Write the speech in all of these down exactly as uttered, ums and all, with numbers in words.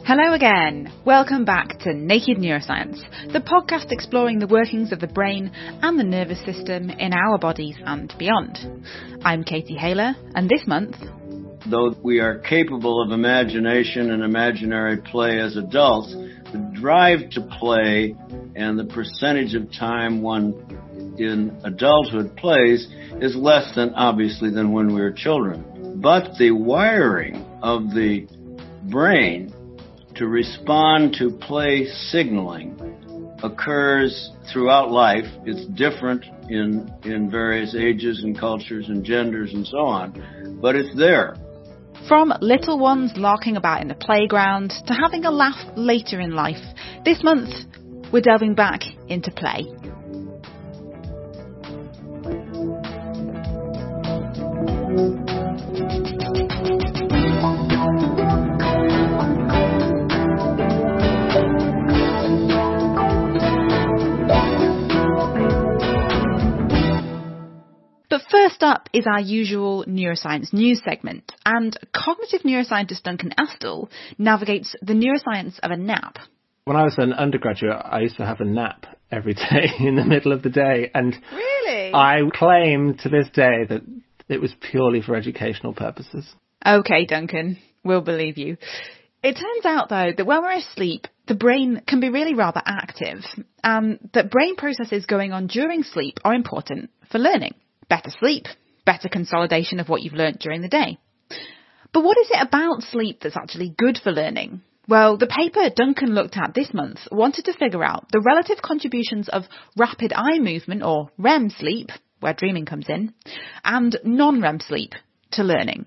Hello again. Welcome back to Naked Neuroscience, the podcast exploring the workings of the brain and the nervous system in our bodies and beyond. I'm Katie Haler, and this month... Though we are capable of imagination and imaginary play as adults, the drive to play and the percentage of time one in adulthood plays is less than, obviously, than when we were children. But the wiring of the brain to respond to play signaling occurs throughout life. It's different in in various ages and cultures and genders and so on, but it's there. From little ones larking about in the playground to having a laugh later in life, this month we're delving back into play. But first up is our usual neuroscience news segment, and cognitive neuroscientist Duncan Astle navigates the neuroscience of a nap. When I was an undergraduate, I used to have a nap every day in the middle of the day, and really? I claim to this day that it was purely for educational purposes. OK, Duncan, we'll believe you. It turns out, though, that when we're asleep, the brain can be really rather active, and that brain processes going on during sleep are important for learning. Better sleep, better consolidation of what you've learnt during the day. But what is it about sleep that's actually good for learning? Well, the paper Duncan looked at this month wanted to figure out the relative contributions of rapid eye movement, or R E M sleep, where dreaming comes in, and non-R E M sleep to learning.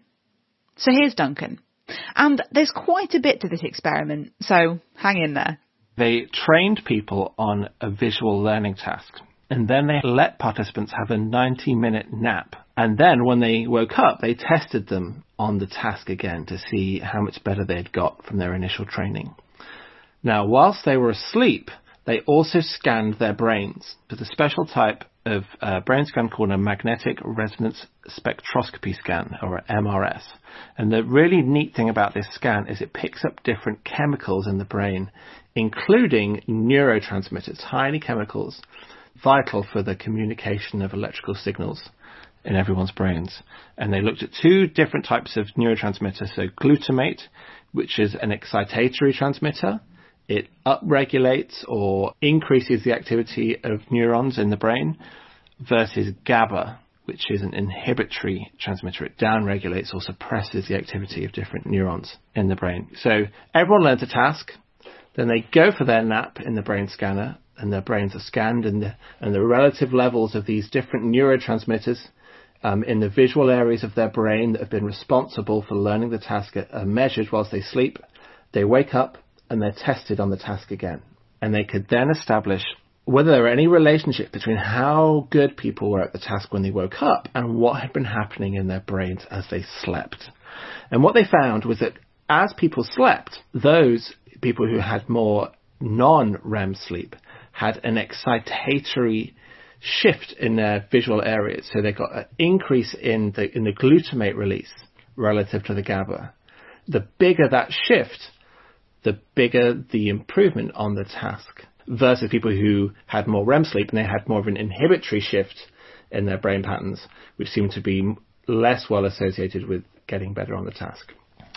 So here's Duncan. And there's quite a bit to this experiment, so hang in there. They trained people on a visual learning task. And then they let participants have a ninety-minute nap. And then when they woke up, they tested them on the task again to see how much better they'd got from their initial training. Now, whilst they were asleep, they also scanned their brains with a special type of uh, brain scan called a magnetic resonance spectroscopy scan, or a M R S. And the really neat thing about this scan is it picks up different chemicals in the brain, including neurotransmitters, tiny chemicals, vital for the communication of electrical signals in everyone's brains. And they looked at two different types of neurotransmitters. So glutamate, which is an excitatory transmitter. It upregulates or increases the activity of neurons in the brain, versus GABA, which is an inhibitory transmitter. It downregulates or suppresses the activity of different neurons in the brain. So everyone learns a task, then they go for their nap in the brain scanner, and their brains are scanned, and the, and the relative levels of these different neurotransmitters um, in the visual areas of their brain that have been responsible for learning the task are measured whilst they sleep. They wake up and they're tested on the task again. And they could then establish whether there were any relationship between how good people were at the task when they woke up and what had been happening in their brains as they slept. And what they found was that as people slept, those people who had more non-R E M sleep had an excitatory shift in their visual areas. So they got an increase in the in the glutamate release relative to the GABA. The bigger that shift, the bigger the improvement on the task, versus people who had more R E M sleep and they had more of an inhibitory shift in their brain patterns, which seemed to be less well associated with getting better on the task.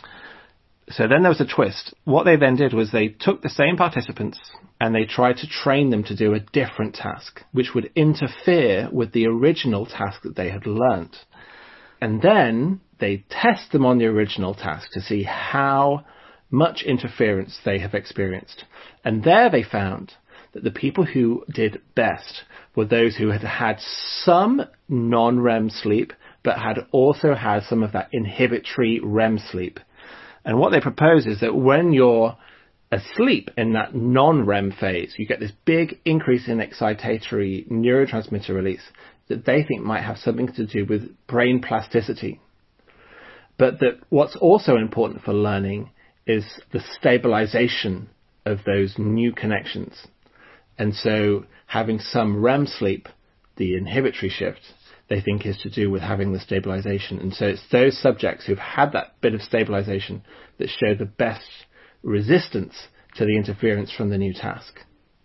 So then there was a twist. What they then did was they took the same participants and they tried to train them to do a different task, which would interfere with the original task that they had learnt. And then they test them on the original task to see how much interference they have experienced. And there they found that the people who did best were those who had had some non-R E M sleep, but had also had some of that inhibitory R E M sleep. And what they propose is that when you're asleep in that non-R E M phase, you get this big increase in excitatory neurotransmitter release that they think might have something to do with brain plasticity. But that what's also important for learning is the stabilization of those new connections. And so having some R E M sleep, the inhibitory shift, they think is to do with having the stabilization. And so it's those subjects who've had that bit of stabilization that show the best resistance to the interference from the new task.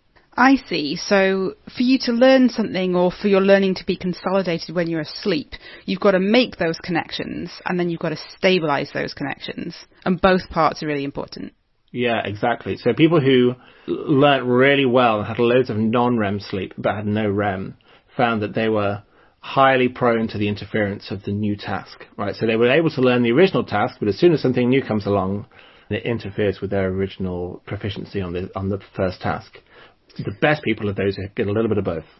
I see. So for you to learn something, or for your learning to be consolidated when you're asleep, you've got to make those connections, and then you've got to stabilize those connections. And both parts are really important. Yeah, exactly. So people who learnt really well and had loads of non-R E M sleep but had no R E M found that they were highly prone to the interference of the new task, right? So they were able to learn the original task, but as soon as something new comes along, it interferes with their original proficiency on the on the first task. The best people are those who get a little bit of both.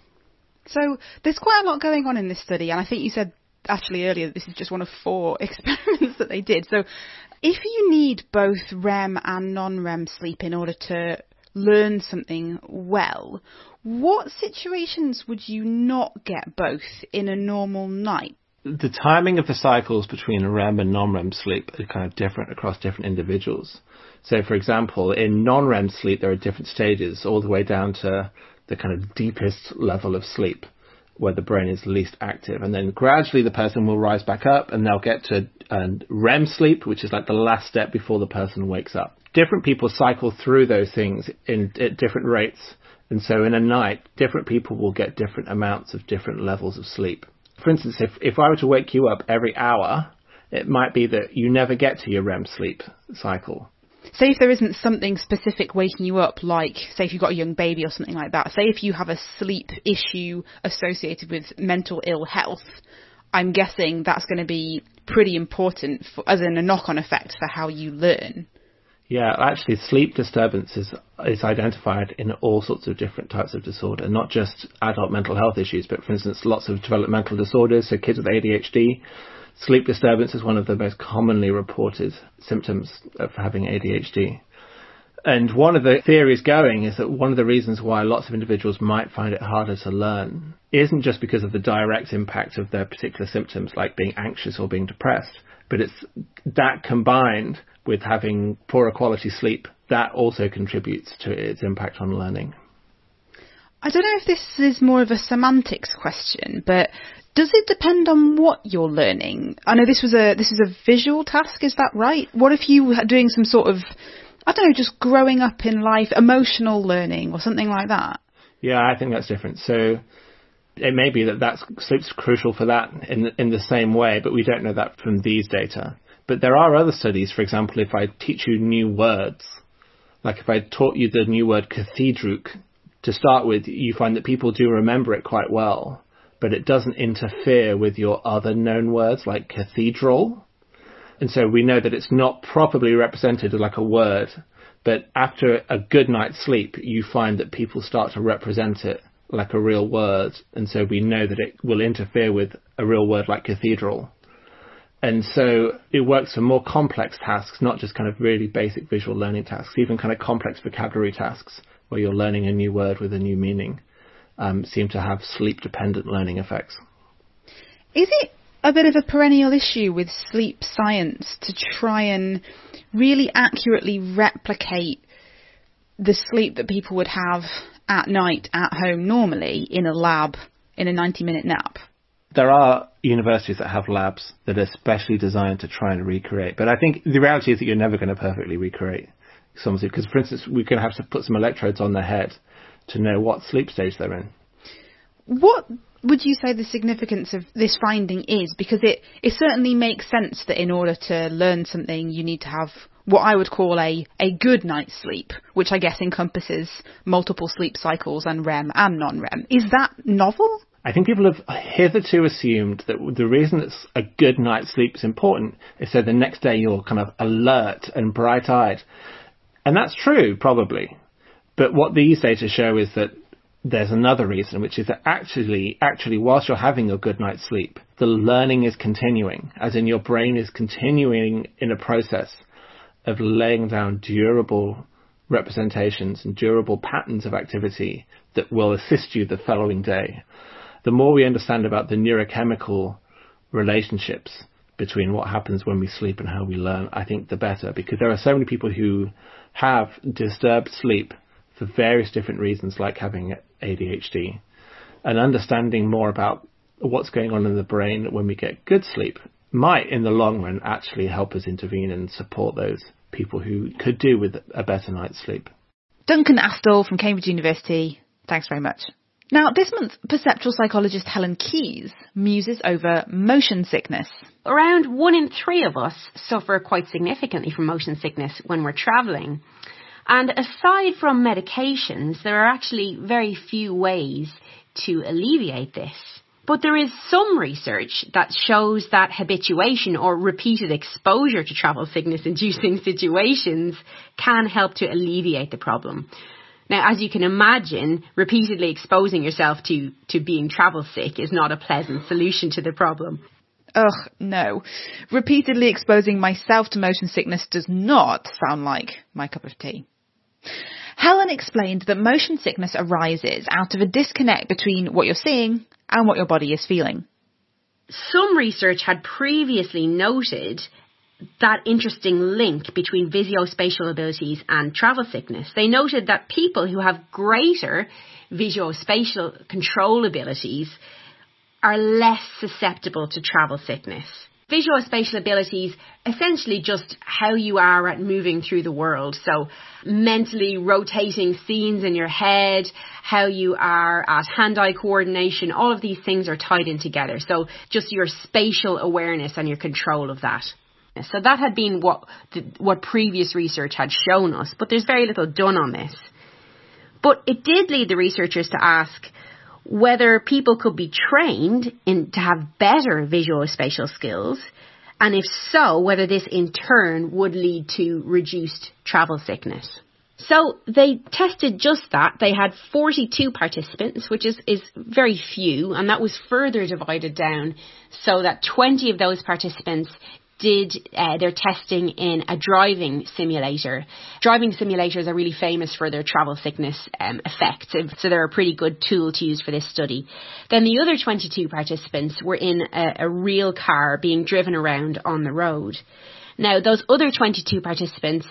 So there's quite a lot going on in this study, and I think you said actually earlier that this is just one of four experiments that they did. So if you need both R E M and non-R E M sleep in order to learn something well, what situations would you not get both in a normal night? The timing of the cycles between R E M and non-R E M sleep are kind of different across different individuals. So, for example, in non-R E M sleep, there are different stages, all the way down to the kind of deepest level of sleep, where the brain is least active. And then gradually the person will rise back up, and they'll get to um, R E M sleep, which is like the last step before the person wakes up. Different people cycle through those things in at different rates. And so in a night, different people will get different amounts of different levels of sleep. For instance, if, if I were to wake you up every hour, it might be that you never get to your R E M sleep cycle. Say if there isn't something specific waking you up, like, say if you've got a young baby or something like that, say if you have a sleep issue associated with mental ill health, I'm guessing that's going to be pretty important for, as in a knock-on effect for how you learn. Yeah, actually sleep disturbance is, is identified in all sorts of different types of disorder, not just adult mental health issues, but for instance, lots of developmental disorders, so kids with A D H D. Sleep disturbance is one of the most commonly reported symptoms of having A D H D. And one of the theories going is that one of the reasons why lots of individuals might find it harder to learn isn't just because of the direct impact of their particular symptoms, like being anxious or being depressed, but it's that combined with having poorer quality sleep, that also contributes to its impact on learning. I don't know if this is more of a semantics question, but does it depend on what you're learning? I know this was a this is a visual task, is that right? What if you were doing some sort of, I don't know, just growing up in life, emotional learning or something like that? Yeah, I think that's different. So it may be that that's, sleep's crucial for that in the, in the same way, but we don't know that from these data. But there are other studies, for example, if I teach you new words, like if I taught you the new word cathedruk, to start with, you find that people do remember it quite well, but it doesn't interfere with your other known words like cathedral. And so we know that it's not properly represented like a word, but after a good night's sleep, you find that people start to represent it like a real word. And so we know that it will interfere with a real word like cathedral. And so it works for more complex tasks, not just kind of really basic visual learning tasks, even kind of complex vocabulary tasks where you're learning a new word with a new meaning, um, seem to have sleep-dependent learning effects. Is it a bit of a perennial issue with sleep science to try and really accurately replicate the sleep that people would have at night at home normally in a lab in a ninety-minute nap? There are universities that have labs that are specially designed to try and recreate. But I think the reality is that you're never going to perfectly recreate some sleep. Because, for instance, we're going to have to put some electrodes on their head to know what sleep stage they're in. What would you say the significance of this finding is? Because it, it certainly makes sense that in order to learn something, you need to have what I would call a, a good night's sleep, which I guess encompasses multiple sleep cycles and R E M and non-R E M. Is that novel? I think people have hitherto assumed that the reason it's a good night's sleep is important is so the next day you're kind of alert and bright-eyed. And that's true, probably. But what these data show is that there's another reason, which is that actually, actually, whilst you're having your good night's sleep, the learning is continuing, as in your brain is continuing in a process of laying down durable representations and durable patterns of activity that will assist you the following day. The more we understand about the neurochemical relationships between what happens when we sleep and how we learn, I think the better, because there are so many people who have disturbed sleep for various different reasons, like having A D H D, and understanding more about what's going on in the brain when we get good sleep might, in the long run, actually help us intervene and support those people who could do with a better night's sleep. Duncan Astall from Cambridge University, thanks very much. Now, this month, perceptual psychologist Helen Keyes muses over motion sickness. Around one in three of us suffer quite significantly from motion sickness when we're travelling. And aside from medications, there are actually very few ways to alleviate this. But there is some research that shows that habituation or repeated exposure to travel sickness-inducing situations can help to alleviate the problem. Now, as you can imagine, repeatedly exposing yourself to, to being travel sick is not a pleasant solution to the problem. Ugh, no. Repeatedly exposing myself to motion sickness does not sound like my cup of tea. Helen explained that motion sickness arises out of a disconnect between what you're seeing and what your body is feeling. Some research had previously noted that interesting link between visuospatial abilities and travel sickness. They noted that people who have greater visuospatial control abilities are less susceptible to travel sickness. Visuospatial abilities, essentially just how you are at moving through the world. So mentally rotating scenes in your head, how you are at hand-eye coordination, all of these things are tied in together. So just your spatial awareness and your control of that. So that had been what the, what previous research had shown us, but there's very little done on this. But it did lead the researchers to ask whether people could be trained in to have better visuospatial skills, and if so, whether this in turn would lead to reduced travel sickness. So they tested just that. They had forty-two participants, which is, is very few, and that was further divided down so that twenty of those participants did uh, their testing in a driving simulator. Driving simulators are really famous for their travel sickness um, effects, so they're a pretty good tool to use for this study. Then the other twenty-two participants were in a, a real car being driven around on the road. Now, those other twenty-two participants,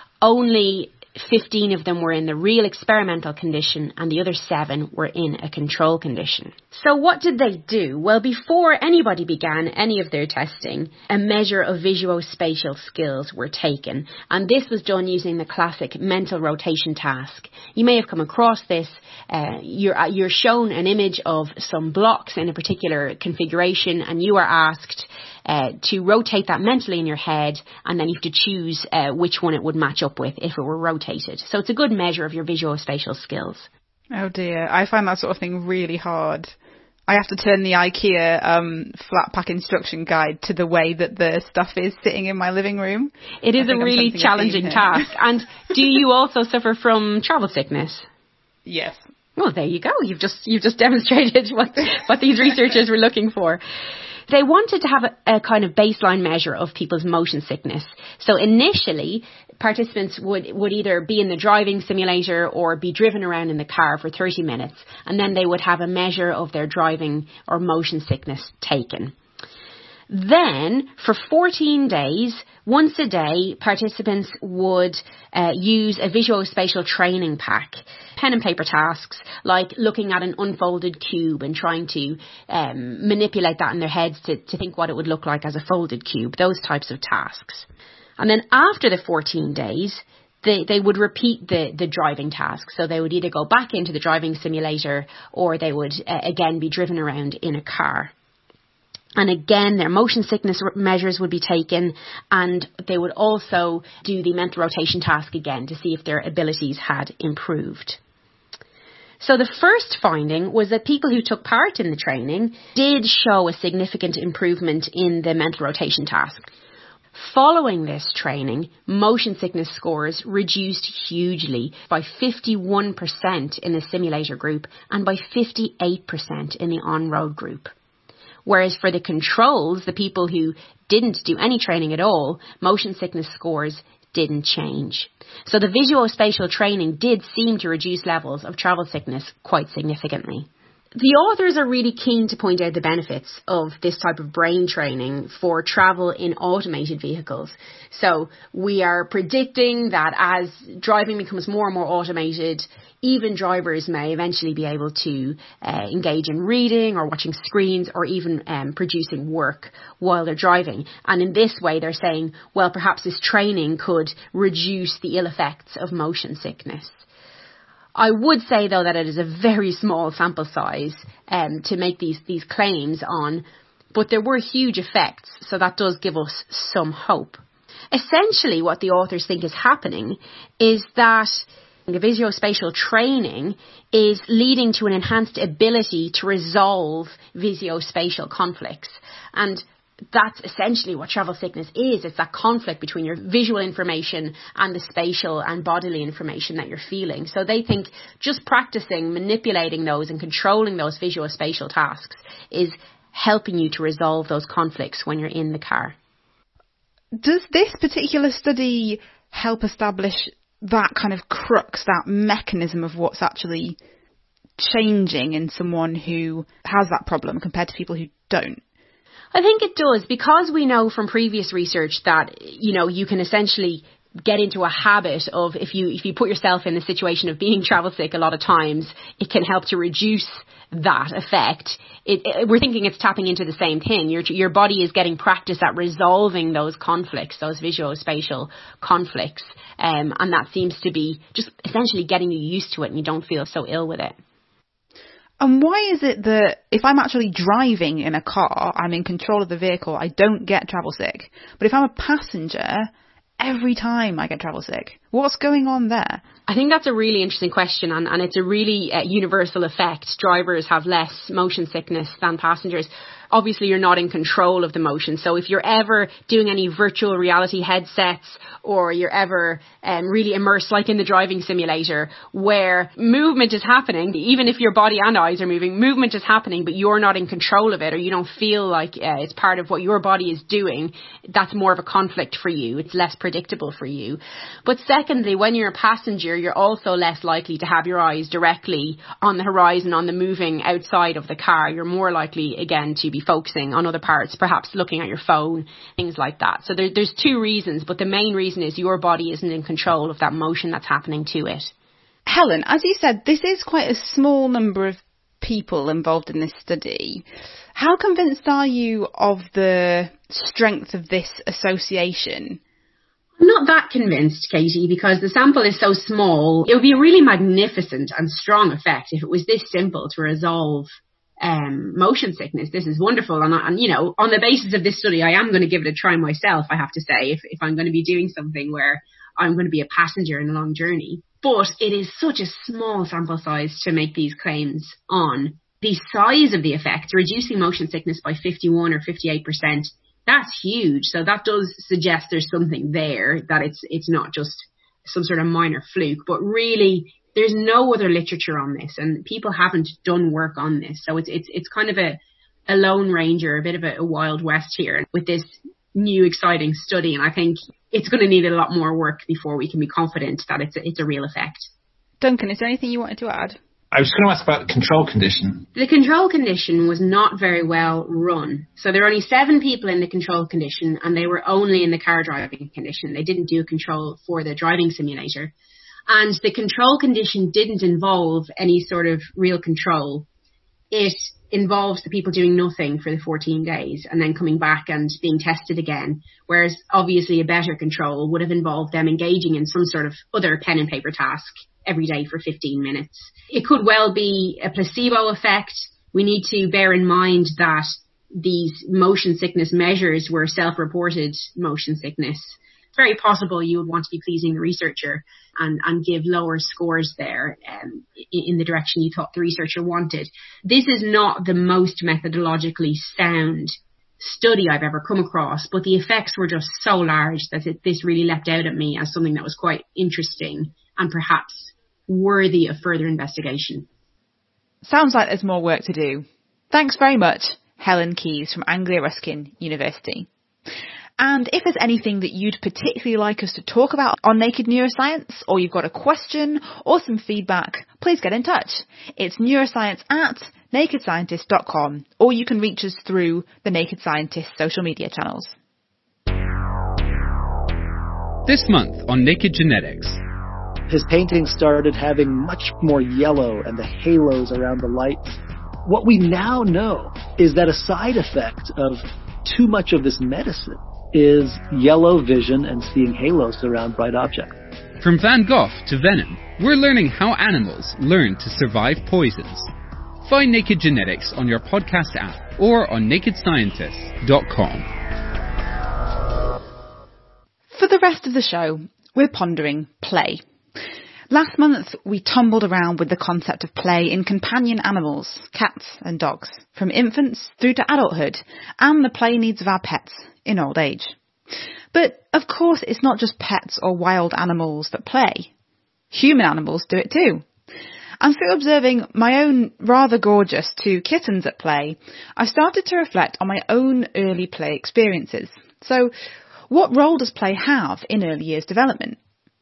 only fifteen of them were in the real experimental condition and the other seven were in a control condition. So what did they do? Well, before anybody began any of their testing, a measure of visuospatial skills were taken, and this was done using the classic mental rotation task. You may have come across this. Uh, you're, uh, you're shown an image of some blocks in a particular configuration, and you are asked Uh, to rotate that mentally in your head, and then you have to choose uh, which one it would match up with if it were rotated. So it's a good measure of your visuospatial skills. Oh dear, I find that sort of thing really hard. I have to turn the IKEA um, flat pack instruction guide to the way that the stuff is sitting in my living room. It is a really challenging task. And do you also suffer from travel sickness? Yes. Well, there you go. You've just you've just demonstrated what what these researchers were looking for. They wanted to have a, a kind of baseline measure of people's motion sickness. So initially, participants would, would either be in the driving simulator or be driven around in the car for thirty minutes. And then they would have a measure of their driving or motion sickness taken. Then, for fourteen days, once a day, participants would uh, use a visuospatial training pack, pen and paper tasks, like looking at an unfolded cube and trying to um, manipulate that in their heads to, to think what it would look like as a folded cube, those types of tasks. And then after the fourteen days, they, they would repeat the, the driving task. So they would either go back into the driving simulator or they would, uh, again, be driven around in a car. And again, their motion sickness measures would be taken, and they would also do the mental rotation task again to see if their abilities had improved. So the first finding was that people who took part in the training did show a significant improvement in the mental rotation task. Following this training, motion sickness scores reduced hugely by fifty-one percent in the simulator group and by fifty-eight percent in the on-road group. Whereas for the controls, the people who didn't do any training at all, motion sickness scores didn't change. So the visuospatial training did seem to reduce levels of travel sickness quite significantly. The authors are really keen to point out the benefits of this type of brain training for travel in automated vehicles. So we are predicting that as driving becomes more and more automated, even drivers may eventually be able to uh, engage in reading or watching screens or even um, producing work while they're driving. And in this way, they're saying, well, perhaps this training could reduce the ill effects of motion sickness. I would say, though, that it is a very small sample size um, to make these, these claims on, but there were huge effects, so that does give us some hope. Essentially, what the authors think is happening is that the visuospatial training is leading to an enhanced ability to resolve visuospatial conflicts. And that's essentially what travel sickness is. It's that conflict between your visual information and the spatial and bodily information that you're feeling. So they think just practicing manipulating those and controlling those visuospatial tasks is helping you to resolve those conflicts when you're in the car. Does this particular study help establish that kind of crux, that mechanism of what's actually changing in someone who has that problem compared to people who don't? I think it does, because we know from previous research that, you know, you can essentially get into a habit of, if you if you put yourself in the situation of being travel sick a lot of times, it can help to reduce that effect. It, it, we're thinking it's tapping into the same thing. Your your body is getting practice at resolving those conflicts, those visuospatial conflicts, um, and that seems to be just essentially getting you used to it and you don't feel so ill with it. And why is it that if I'm actually driving in a car, I'm in control of the vehicle, I don't get travel sick? But if I'm a passenger, every time I get travel sick, what's going on there? I think that's a really interesting question, and, and it's a really uh, universal effect. Drivers have less motion sickness than passengers. Obviously, you're not in control of the motion. So if you're ever doing any virtual reality headsets, or you're ever um, really immersed, like in the driving simulator, where movement is happening, even if your body and eyes are moving, movement is happening, but you're not in control of it, or you don't feel like uh, it's part of what your body is doing, that's more of a conflict for you. It's less predictable for you. But secondly, when you're a passenger, you're also less likely to have your eyes directly on the horizon, on the moving outside of the car. You're more likely, again, to be focusing on other parts, perhaps looking at your phone, things like that. So there, there's two reasons, but the main reason is your body isn't in control of that motion that's happening to it. Helen, as you said, this is quite a small number of people involved in this study. How convinced are you of the strength of this association? I'm not that convinced, Katie, because the sample is so small. It would be a really magnificent and strong effect if it was this simple to resolve um, motion sickness. This is wonderful. And, and, you know, on the basis of this study, I am going to give it a try myself, I have to say, if, if I'm going to be doing something where I'm going to be a passenger in a long journey. But it is such a small sample size to make these claims on. The size of the effect, reducing motion sickness by fifty-one or fifty-eight percent, that's huge. So that does suggest there's something there, that it's it's not just some sort of minor fluke. But really, there's no other literature on this, and people haven't done work on this. So it's it's it's kind of a, a lone ranger, a bit of a, a wild west here with this new exciting study. And I think it's going to need a lot more work before we can be confident that it's a, it's a real effect. Duncan, is there anything you wanted to add? I was going to ask about the control condition. The control condition was not very well run. So there were only seven people in the control condition, and they were only in the car driving condition. They didn't do a control for the driving simulator. And the control condition didn't involve any sort of real control. It involves the people doing nothing for the fourteen days and then coming back and being tested again. Whereas obviously a better control would have involved them engaging in some sort of other pen and paper task every day for fifteen minutes. It could well be a placebo effect. We need to bear in mind that these motion sickness measures were self-reported motion sickness. It's very possible you would want to be pleasing the researcher and, and give lower scores there um, in, in the direction you thought the researcher wanted. This is not the most methodologically sound study I've ever come across, but the effects were just so large that it, this really leapt out at me as something that was quite interesting and perhaps worthy of further investigation. Sounds like there's more work to do. Thanks very much, Helen Keyes from Anglia Ruskin University. And if there's anything that you'd particularly like us to talk about on Naked Neuroscience, or you've got a question or some feedback, please get in touch. It's neuroscience at naked scientist dot com, or you can reach us through the Naked Scientist social media channels. This month on Naked Genetics. His paintings started having much more yellow and the halos around the lights. What we now know is that a side effect of too much of this medicine is yellow vision and seeing halos around bright objects. From Van Gogh to Venom, we're learning how animals learn to survive poisons. Find Naked Genetics on your podcast app or on naked scientist dot com. For the rest of the show, we're pondering play. Last month, we tumbled around with the concept of play in companion animals, cats and dogs, from infants through to adulthood, and the play needs of our pets in old age. But, of course, it's not just pets or wild animals that play. Human animals do it too. And through observing my own rather gorgeous two kittens at play, I started to reflect on my own early play experiences. So, what role does play have in early years development?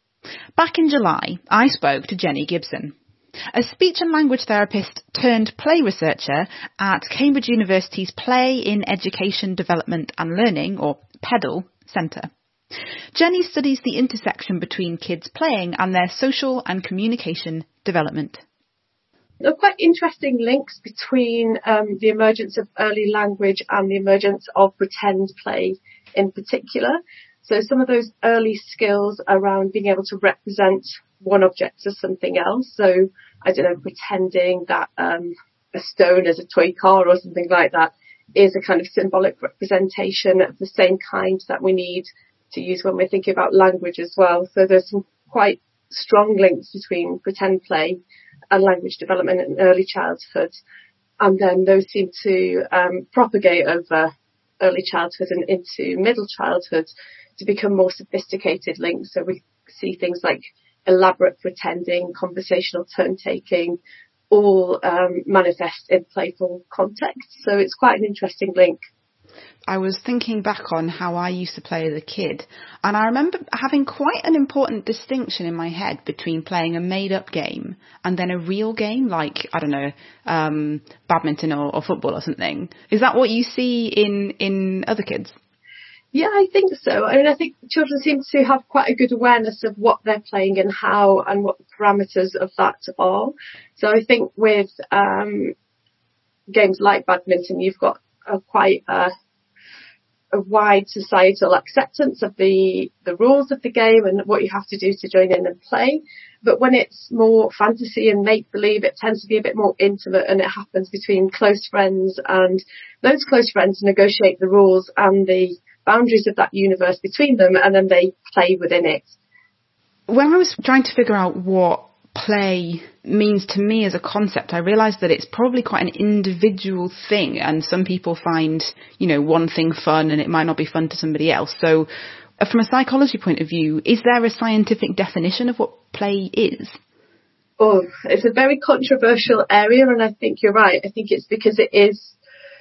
Back in July, I spoke to Jenny Gibson, a speech and language therapist turned play researcher at Cambridge University's Play in Education, Development and Learning, or PEDAL, Centre. Jenny studies the intersection between kids playing and their social and communication development. There are quite interesting links between um, the emergence of early language and the emergence of pretend play in particular. So some of those early skills around being able to represent one object as something else. So, I don't know, pretending that um, a stone is a toy car or something like that is a kind of symbolic representation of the same kind that we need to use when we're thinking about language as well. So there's some quite strong links between pretend play and language development in early childhood. And then those seem to um, propagate over early childhood and into middle childhood to become more sophisticated links. So we see things like elaborate pretending, conversational turn-taking, all um, manifest in playful context. So it's quite an interesting link. I was thinking back on how I used to play as a kid, and I remember having quite an important distinction in my head between playing a made-up game and then a real game, like, I don't know, um, badminton or, or football or something. Is that what you see in, in other kids? Yeah, I think so. I mean, I think children seem to have quite a good awareness of what they're playing and how and what the parameters of that are. So I think with um, games like badminton, you've got a quite a, a wide societal acceptance of the, the rules of the game and what you have to do to join in and play. But when it's more fantasy and make-believe, it tends to be a bit more intimate, and it happens between close friends, and those close friends negotiate the rules and the boundaries of that universe between them, and then they play within it. When I was trying to figure out what play means to me as a concept, I realised that it's probably quite an individual thing, and some people find, you know, one thing fun and it might not be fun to somebody else. So uh, from a psychology point of view, is there a scientific definition of what play is? Oh, it's a very controversial area, and I think you're right. I think it's because it is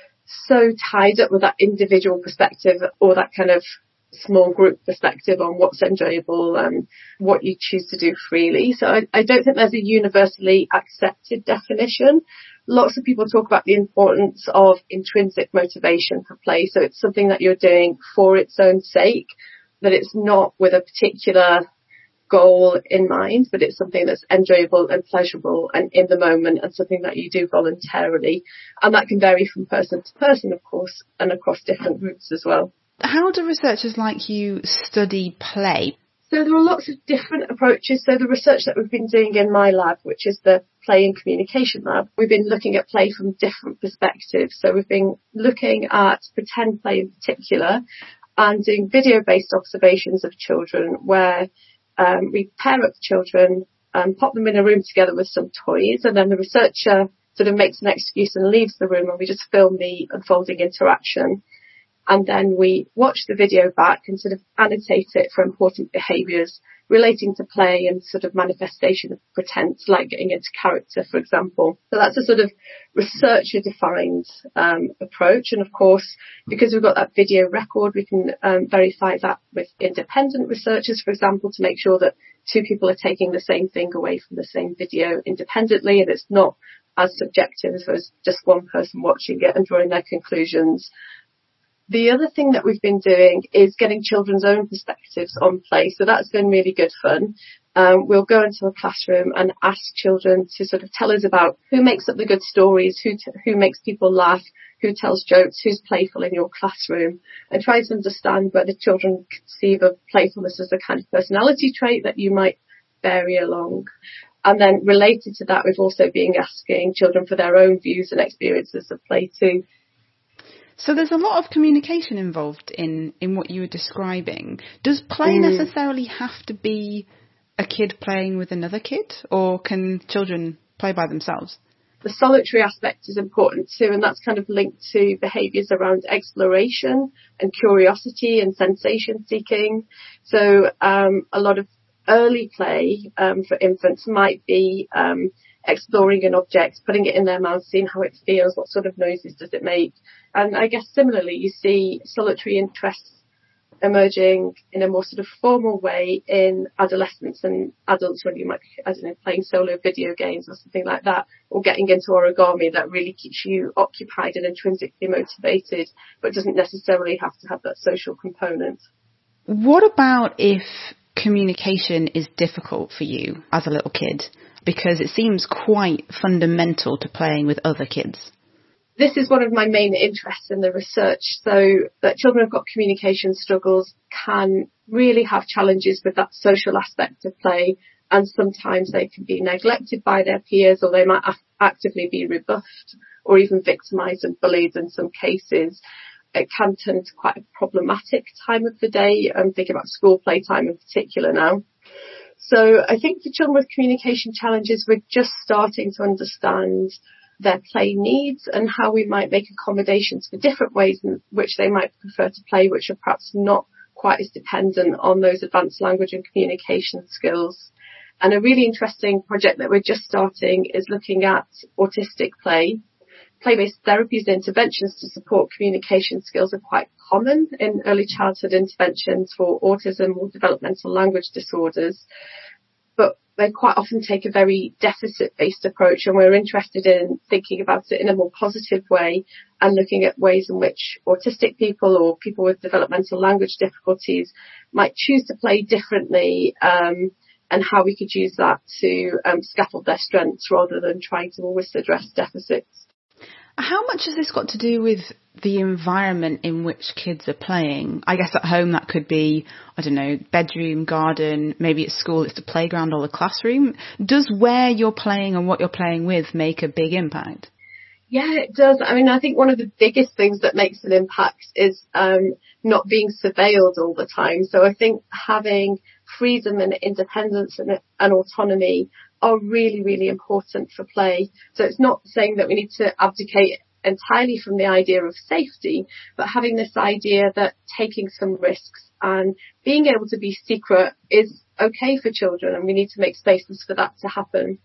so tied up with that individual perspective or that kind of small group perspective on what's enjoyable and what you choose to do freely. So I, I don't think there's a universally accepted definition. Lots of people talk about the importance of intrinsic motivation for play. So it's something that you're doing for its own sake, that it's not with a particular goal in mind, but it's something that's enjoyable and pleasurable and in the moment, and something that you do voluntarily. And that can vary from person to person, of course, and across different groups as well. How do researchers like you study play? So there are lots of different approaches. So the research that we've been doing in my lab, which is the Play and Communication Lab, we've been looking at play from different perspectives. So we've been looking at pretend play in particular and doing video-based observations of children where Um, we pair up children, um, pop them in a room together with some toys, and then the researcher sort of makes an excuse and leaves the room, and we just film the unfolding interaction. And then we watch the video back and sort of annotate it for important behaviours relating to play and sort of manifestation of pretense, like getting into character, for example. So that's a sort of researcher-defined um, approach. And of course, because we've got that video record, we can um, verify that with independent researchers, for example, to make sure that two people are taking the same thing away from the same video independently, and it's not as subjective as just one person watching it and drawing their conclusions. The other thing that we've been doing is getting children's own perspectives on play. So that's been really good fun. Um, we'll go into a classroom and ask children to sort of tell us about who makes up the good stories, who t- who makes people laugh, who tells jokes, who's playful in your classroom, and try to understand whether children conceive of playfulness as a kind of personality trait that you might vary along. And then related to that, we've also been asking children for their own views and experiences of play too. So there's a lot of communication involved in, in what you were describing. Does play mm. necessarily have to be a kid playing with another kid, or can children play by themselves? The solitary aspect is important too, and that's kind of linked to behaviours around exploration and curiosity and sensation seeking. So um, a lot of early play um, for infants might be um, exploring an object, putting it in their mouth, seeing how it feels, what sort of noises does it make. And I guess similarly, you see solitary interests emerging in a more sort of formal way in adolescents and adults, when you might be, I don't know, playing solo video games or something like that, or getting into origami that really keeps you occupied and intrinsically motivated, but doesn't necessarily have to have that social component. What about if communication is difficult for you as a little kid? Because it seems quite fundamental to playing with other kids. This is one of my main interests in the research, so that children who've got communication struggles can really have challenges with that social aspect of play, and sometimes they can be neglected by their peers, or they might actively be rebuffed or even victimised and bullied in some cases. It can turn into quite a problematic time of the day. I'm thinking about school playtime in particular now. So I think for children with communication challenges, we're just starting to understand their play needs and how we might make accommodations for different ways in which they might prefer to play, which are perhaps not quite as dependent on those advanced language and communication skills. And a really interesting project that we're just starting is looking at autistic play. Play-based therapies and interventions to support communication skills are quite common in early childhood interventions for autism or developmental language disorders, but they quite often take a very deficit-based approach, and we're interested in thinking about it in a more positive way and looking at ways in which autistic people or people with developmental language difficulties might choose to play differently, um, and how we could use that to um, scaffold their strengths rather than trying to always address deficits. How much has this got to do with the environment in which kids are playing? I guess at home that could be, I don't know, bedroom, garden, maybe at school it's the playground or the classroom. Does where you're playing and what you're playing with make a big impact? Yeah, it does. I mean, I think one of the biggest things that makes an impact is um, not being surveilled all the time. So I think having freedom and independence and, and autonomy are really, really important for play. So it's not saying that we need to abdicate entirely from the idea of safety, but having this idea that taking some risks and being able to be secret is okay for children, and we need to make spaces for that to happen.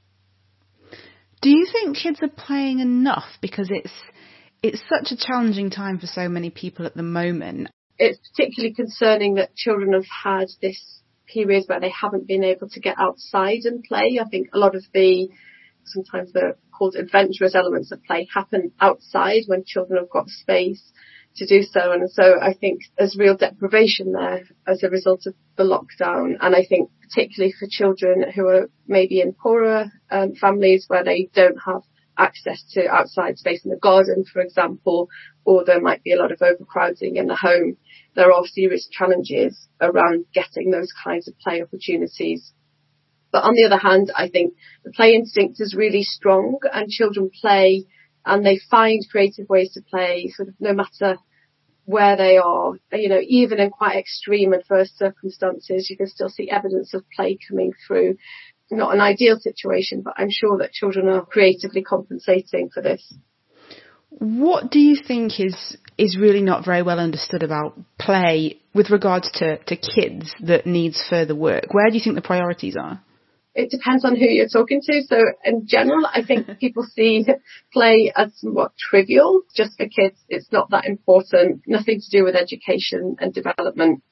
Do you think kids are playing enough? Because it's it's such a challenging time for so many people at the moment. It's particularly concerning that children have had this period where they haven't been able to get outside and play. I think a lot of the, sometimes they're called adventurous elements of play, happen outside when children have got space to do so. And so I think there's real deprivation there as a result of the lockdown. And I think particularly for children who are maybe in poorer um, families where they don't have access to outside space in the garden, for example, or there might be a lot of overcrowding in the home, there are serious challenges around getting those kinds of play opportunities. But on the other hand, I think the play instinct is really strong, and children play and they find creative ways to play sort of no matter where they are. You know, even in quite extreme adverse circumstances, you can still see evidence of play coming through. Not an ideal situation, but I'm sure that children are creatively compensating for this. What do you think is is really not very well understood about play with regards to, to kids that needs further work? Where do you think the priorities are? It depends on who you're talking to. So in general, I think people see play as somewhat trivial. Just for kids, it's not that important, nothing to do with education and development.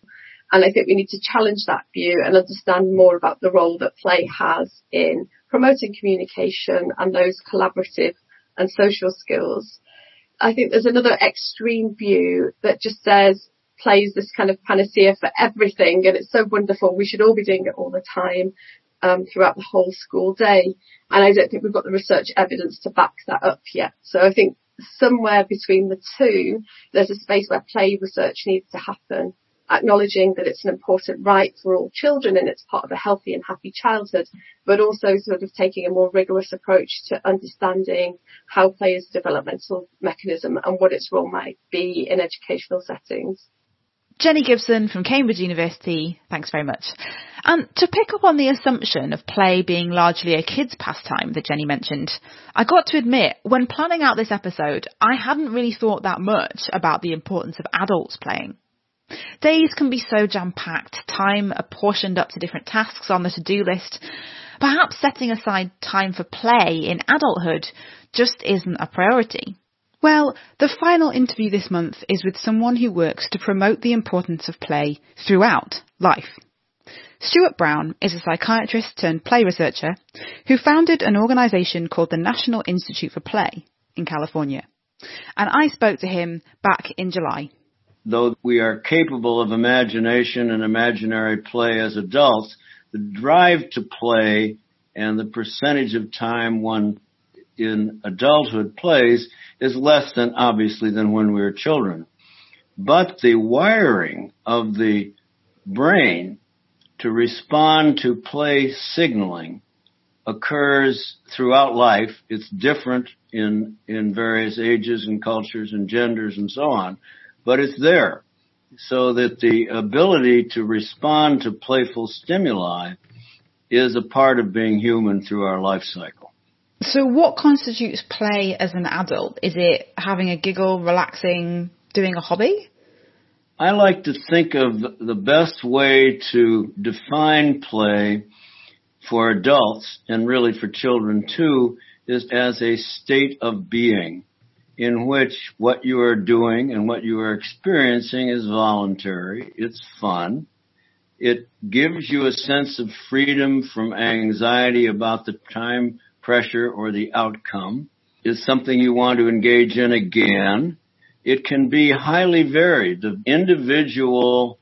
And I think we need to challenge that view and understand more about the role that play has in promoting communication and those collaborative and social skills. I think there's another extreme view that just says play is this kind of panacea for everything and it's so wonderful, we should all be doing it all the time um, throughout the whole school day. And I don't think we've got the research evidence to back that up yet. So I think somewhere between the two, there's a space where play research needs to happen, acknowledging that it's an important right for all children and it's part of a healthy and happy childhood, but also sort of taking a more rigorous approach to understanding how play is a developmental mechanism and what its role might be in educational settings. Jenny Gibson from Cambridge University, thanks very much. And to pick up on the assumption of play being largely a kid's pastime that Jenny mentioned, I got to admit, when planning out this episode, I hadn't really thought that much about the importance of adults playing. Days can be so jam-packed, time apportioned up to different tasks on the to-do list. Perhaps setting aside time for play in adulthood just isn't a priority. Well, the final interview this month is with someone who works to promote the importance of play throughout life. Stuart Brown is a psychiatrist turned play researcher who founded an organisation called the National Institute for Play in California. And I spoke to him back in July. Though we are capable of imagination and imaginary play as adults, the drive to play and the percentage of time one in adulthood plays is less than, obviously, than when we were children. But the wiring of the brain to respond to play signaling occurs throughout life. It's different in, in various ages and cultures and genders and so on, but it's there. So that the ability to respond to playful stimuli is a part of being human through our life cycle. So what constitutes play as an adult? Is it having a giggle, relaxing, doing a hobby? I like to think of the best way to define play for adults, and really for children too, is as a state of being in which what you are doing and what you are experiencing is voluntary, it's fun, it gives you a sense of freedom from anxiety about the time pressure or the outcome, is something you want to engage in again. It can be highly varied. The individual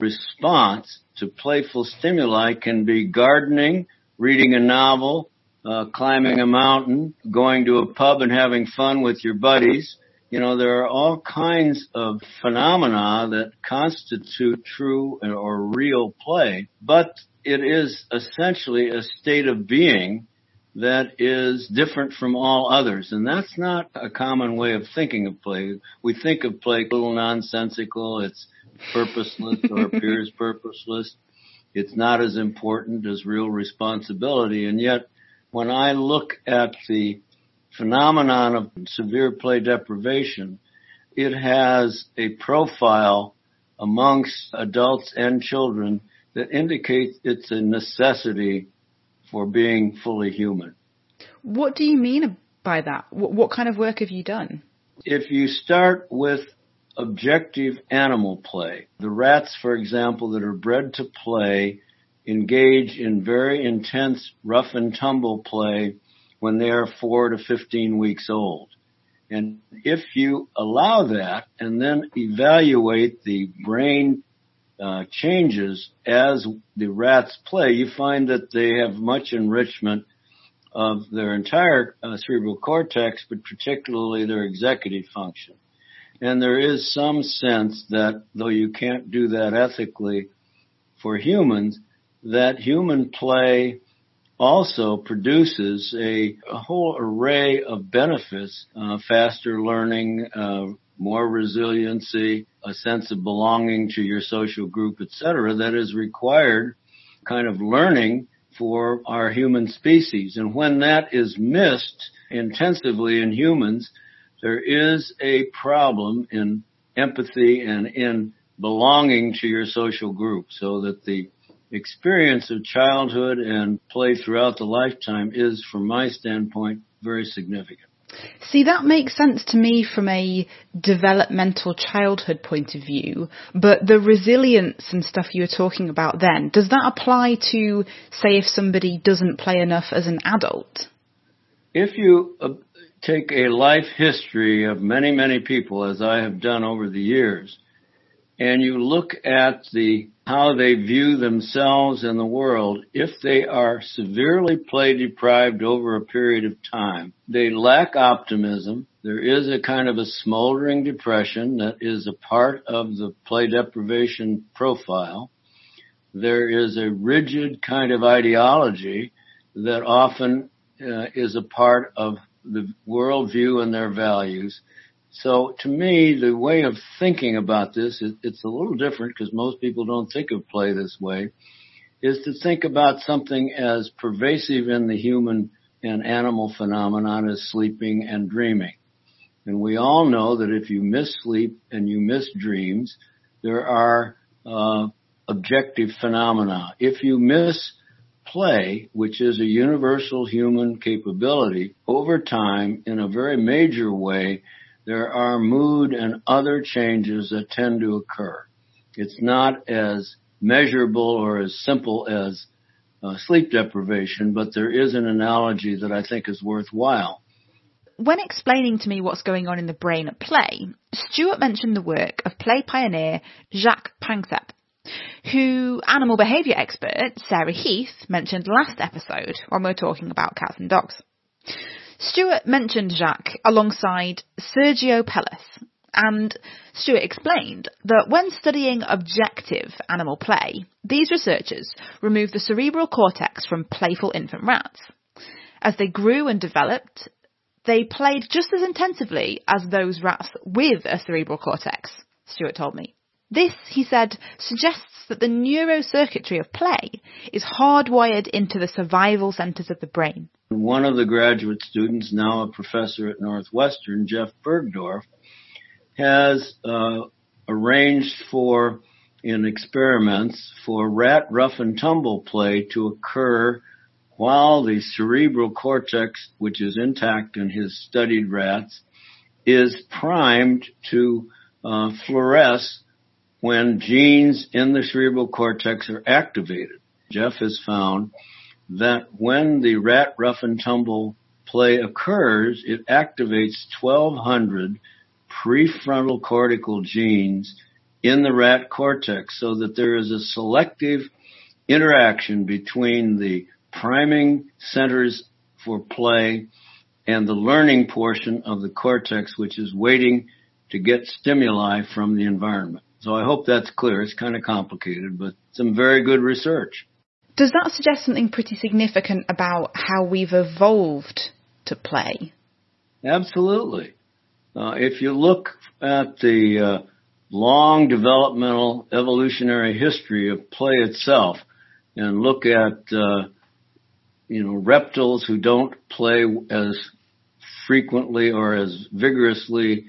response to playful stimuli can be gardening, reading a novel, uh, climbing a mountain, going to a pub and having fun with your buddies. You know, there are all kinds of phenomena that constitute true or real play, but it is essentially a state of being that is different from all others. And that's not a common way of thinking of play. We think of play a little nonsensical. It's purposeless or appears purposeless. It's not as important as real responsibility. And yet, when I look at the phenomenon of severe play deprivation, it has a profile amongst adults and children that indicates it's a necessity for being fully human. What do you mean by that? What, what kind of work have you done? If you start with objective animal play, the rats, for example, that are bred to play, engage in very intense rough and tumble play when they are four to fifteen weeks old. And if you allow that and then evaluate the brain Uh, changes as the rats play, you find that they have much enrichment of their entire uh, cerebral cortex, but particularly their executive function. And there is some sense that, though you can't do that ethically for humans, that human play also produces a, a whole array of benefits, uh, faster learning, uh, more resiliency, a sense of belonging to your social group, et cetera, that is required kind of learning for our human species. And when that is missed intensively in humans, there is a problem in empathy and in belonging to your social group, so that the experience of childhood and play throughout the lifetime is, from my standpoint, very significant. See, that makes sense to me from a developmental childhood point of view, but the resilience and stuff you were talking about then, does that apply to, say, if somebody doesn't play enough as an adult? If you uh, take a life history of many, many people, as I have done over the years, and you look at the how they view themselves in the world, if they are severely play deprived over a period of time, they lack optimism. There is a kind of a smoldering depression that is a part of the play deprivation profile. There is a rigid kind of ideology that often uh, is a part of the worldview and their values. So to me, the way of thinking about this, it, it's a little different because most people don't think of play this way, is to think about something as pervasive in the human and animal phenomenon as sleeping and dreaming. And we all know that if you miss sleep and you miss dreams, there are uh, objective phenomena. If you miss play, which is a universal human capability, over time, in a very major way, there are mood and other changes that tend to occur. It's not as measurable or as simple as uh, sleep deprivation, but there is an analogy that I think is worthwhile. When explaining to me what's going on in the brain at play, Stuart mentioned the work of play pioneer Jacques Panksepp, who animal behaviour expert Sarah Heath mentioned last episode when we were talking about cats and dogs. Stuart mentioned Jacques alongside Sergio Pellis, and Stuart explained that when studying objective animal play, these researchers removed the cerebral cortex from playful infant rats. As they grew and developed, they played just as intensively as those rats with a cerebral cortex, Stuart told me. This, he said, suggests that the neurocircuitry of play is hardwired into the survival centres of the brain. One of the graduate students, now a professor at Northwestern, Jeff Bergdorf, has uh, arranged for, in experiments, for rat rough and tumble play to occur while the cerebral cortex, which is intact in his studied rats, is primed to uh, fluoresce when genes in the cerebral cortex are activated. Jeff has found that when the rat rough and tumble play occurs, it activates twelve hundred prefrontal cortical genes in the rat cortex so that there is a selective interaction between the priming centers for play and the learning portion of the cortex, which is waiting to get stimuli from the environment. So I hope that's clear. It's kind of complicated, but some very good research. Does that suggest something pretty significant about how we've evolved to play? Absolutely. Uh, if you look at the uh, long developmental evolutionary history of play itself and look at, uh, you know, reptiles who don't play as frequently or as vigorously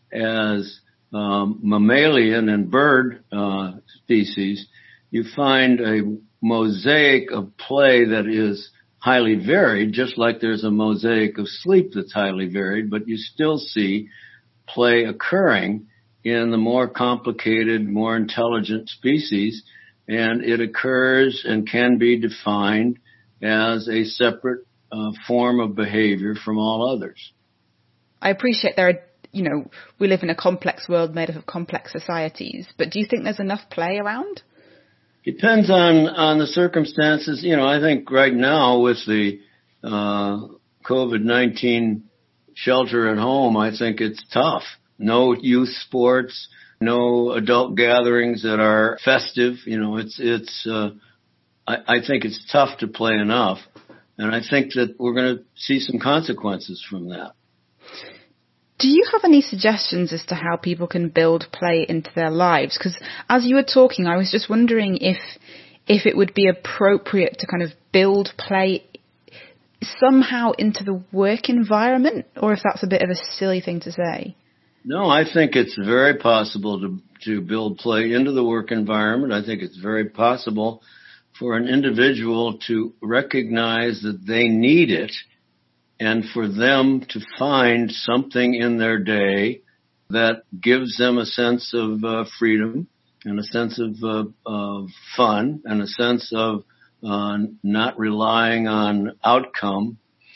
as um, mammalian and bird uh, species, you find a mosaic of play that is highly varied, just like there's a mosaic of sleep that's highly varied, but you still see play occurring in the more complicated, more intelligent species, and it occurs and can be defined as a separate uh, form of behavior from all others. I appreciate there are, you know, we live in a complex world made up of complex societies, but do you think there's enough play around? Depends on, on the circumstances. You know, I think right now with the uh, COVID nineteen shelter at home, I think it's tough. No youth sports, no adult gatherings that are festive. You know, it's, it's, uh, I, I think it's tough to play enough. And I think that we're going to see some consequences from that. Do you have any suggestions as to how people can build play into their lives? Because as you were talking, I was just wondering if if it would be appropriate to kind of build play somehow into the work environment, or if that's a bit of a silly thing to say. No, I think it's very possible to, to build play into the work environment. I think it's very possible for an individual to recognize that they need it and for them to find something in their day that gives them a sense of uh, freedom and a sense of, uh, of fun and a sense of uh, not relying on outcome,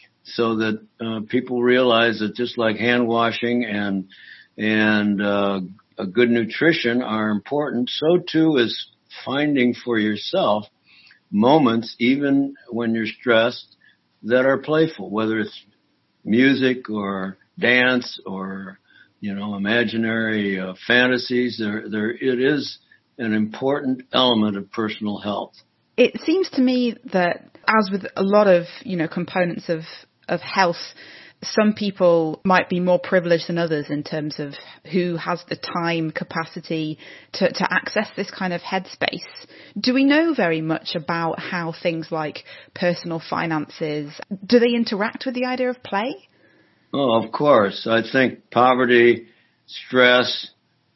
so that uh, people realize that just like hand washing and and uh, a good nutrition are important, so too is finding for yourself moments, even when you're stressed, that are playful, whether it's music or dance or, you know, imaginary uh, fantasies. There, there, it is an important element of personal health. It seems to me that, as with a lot of, you know, components of, of health, some people might be more privileged than others in terms of who has the time capacity to, to access this kind of headspace. Do we know very much about how things like personal finances, do they interact with the idea of play? Oh, of course. I think poverty, stress,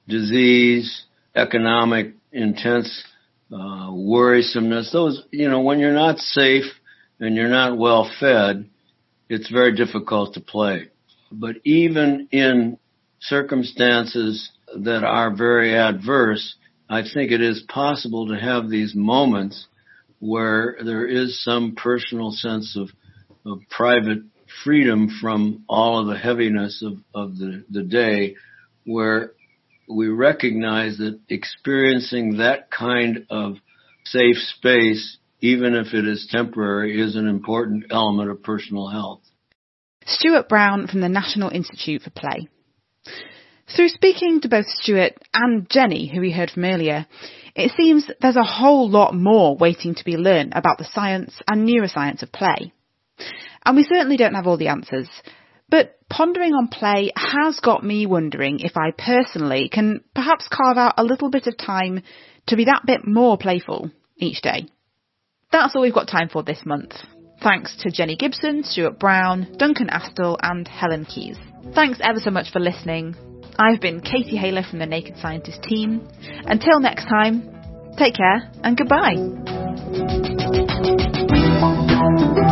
disease, economic intense uh, worrisomeness, those, you know, when you're not safe and you're not well fed, it's very difficult to play. But even in circumstances that are very adverse, I think it is possible to have these moments where there is some personal sense of, of private freedom from all of the heaviness of, of the, the day, where we recognize that experiencing that kind of safe space, even if it is temporary, is an important element of personal health. Stuart Brown from the National Institute for Play. Through speaking to both Stuart and Jenny, who we heard from earlier, it seems there's a whole lot more waiting to be learned about the science and neuroscience of play. And we certainly don't have all the answers, but pondering on play has got me wondering if I personally can perhaps carve out a little bit of time to be that bit more playful each day. That's all we've got time for this month. Thanks to Jenny Gibson, Stuart Brown, Duncan Astle and Helen Keyes. Thanks ever so much for listening. I've been Katie Haylor from the Naked Scientist team. Until next time, take care and goodbye.